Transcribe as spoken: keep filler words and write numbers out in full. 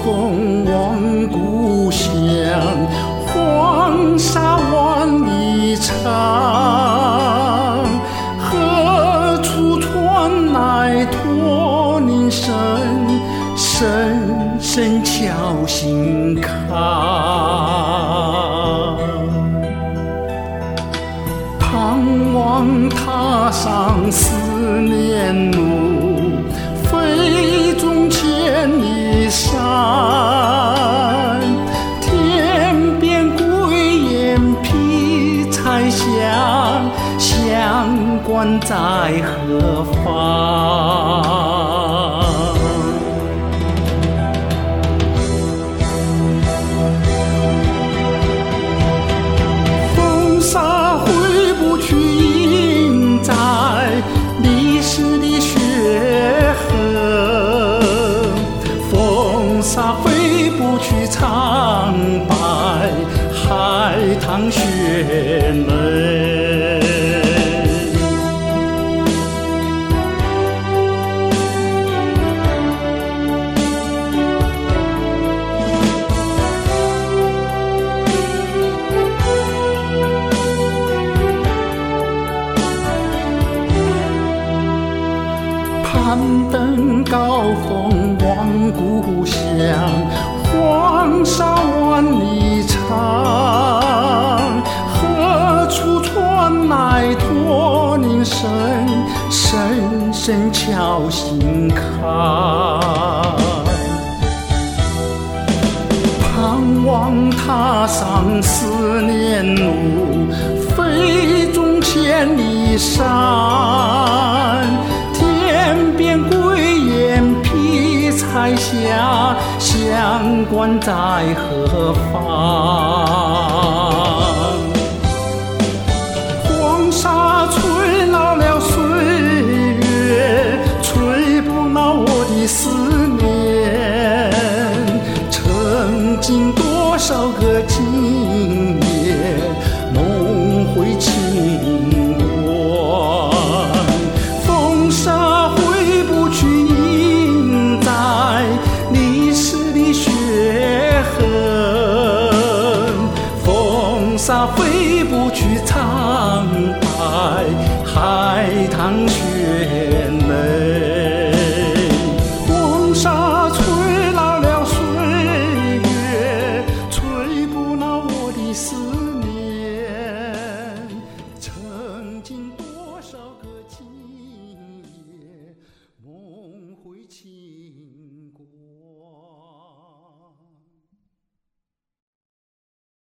风望故乡，黄沙万里长，何处传来驼铃声，声声敲心坎。盼望踏上思念路，飞纵千里山，天边归雁披彩霞，乡关在何方？风沙回不去，印在历史的血痕，风沙飞不去苍白海棠血泪。攀登高峰望故乡，黄沙万里长，何处传来驼铃声，声声敲心坎。盼望踏上思念路，飞纵千里山，天边归雁披彩霞，乡关在何方？黄沙吹老了岁月，吹不老我的思念。曾经多少个今夜，梦回情关。风沙回不去，印在历史的血痕，风沙飞不去苍白海棠血泪。黄沙吹老了岁月，吹不老我的思